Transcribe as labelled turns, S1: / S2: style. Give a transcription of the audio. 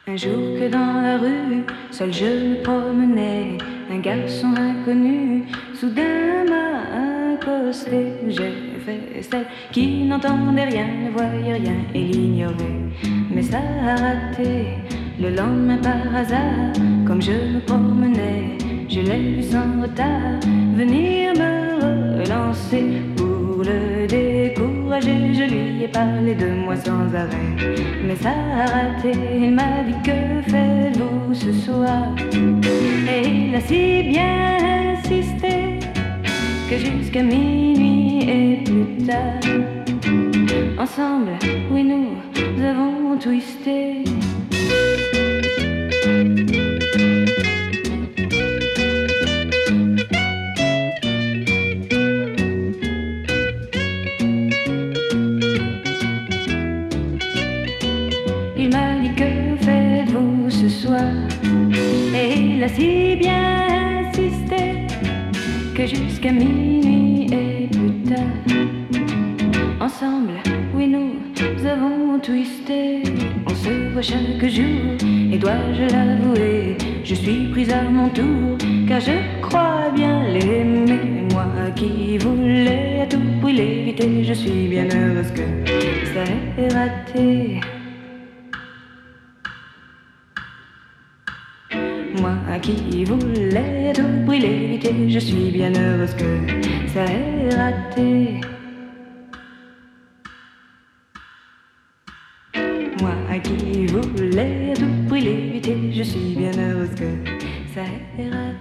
S1: Un jour que dans la rue, seul je me promenais, un garçon inconnu soudain m'a accosté. J'ai fait celle qui n'entendait rien, ne voyait rien et l'ignorait. Mais ça a raté, le lendemain par hasard, comme je me promenais, je l'ai vu sans retard venir me relancer. Pour le décourager, je lui ai parlé de moi sans arrêt. Mais ça a raté, il m'a dit que faites-vous ce soir. Et il a si bien insisté que jusqu'à minuit et plus tard, ensemble, oui nous avons twisté. Il m'a dit que faites-vous ce soir. Et il a si bien insisté que jusqu'à minuit et plus tard, ensemble, oui nous avons twisté. On se voit chaque jour et dois-je l'avouer, je suis prise à mon tour car je crois bien l'aimer. Moi qui voulais à tout prix l'éviter, je suis bien heureuse que ça ait raté. Moi qui voulais à tout prix l'éviter, je suis bien heureuse que ça ait raté. Moi qui voulais à tout prix l'éviter, je suis bien heureuse que ça ait raté.